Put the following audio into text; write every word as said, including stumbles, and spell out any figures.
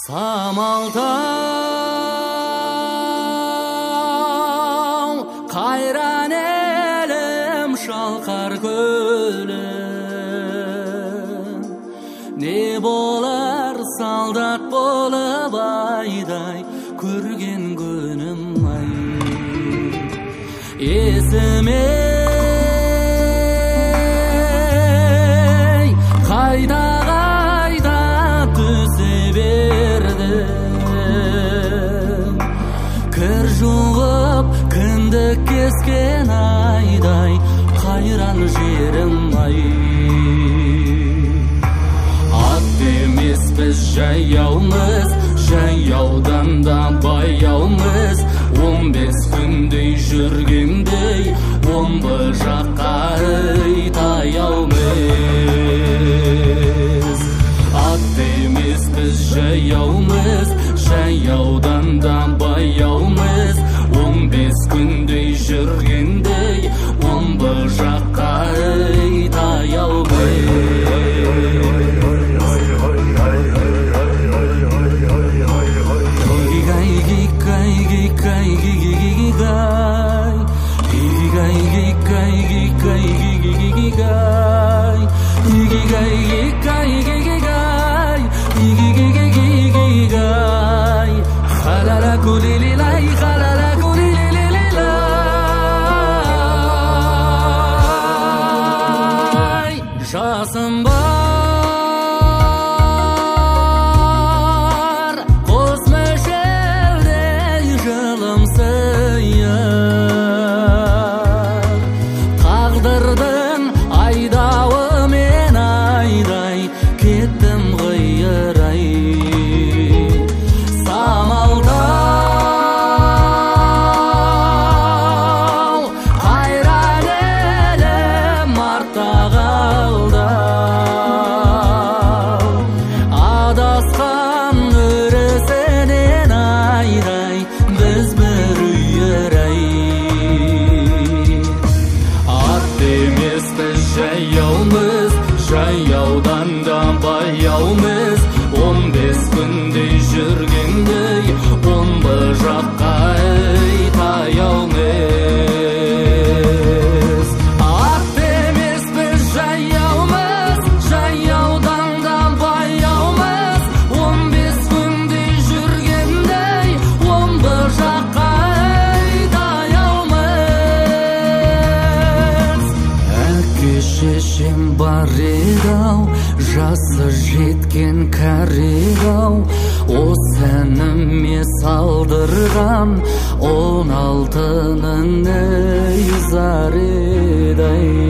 Самалтау қайран елім шалқар көлім, не болар солдат болып айдай көрген күнім ай. Есіме қайда қайда түсе бердім, кір жуып кіндік кескен айдай қайран жерім ай. Ат емеспіз жаяумыз, жаяудан да баяумыз, он бес күндей жүргендей омбы жаққа таяумыз. Ат емеспіз жаяумыз, жаяудан да баяумыз, он бес күндей жүргендей омбы жаққа таяумыз. Жасым бар қос мөлшердей жылымсыйыр, тағдырдың айдауы мен айдай кеттім қиырай. Самалтау қайран елім артта қалды, адасқан өрісінен айдай біз бір үйір-ай. Ат емеспіз жаяумыз, жаяудан да баяумыз, он бес күндей жүргендей омбы жаққа таяумыз. Ат емеспіз жаяумыз, жаяудан да баяумыз, он бес күндей жүргендей омбы жаққа таяумыз. Әке шешем бар еді-ау, жасы жеткен кәрі-ау, осы әніме салдырған он алтының ай зар еді-ай.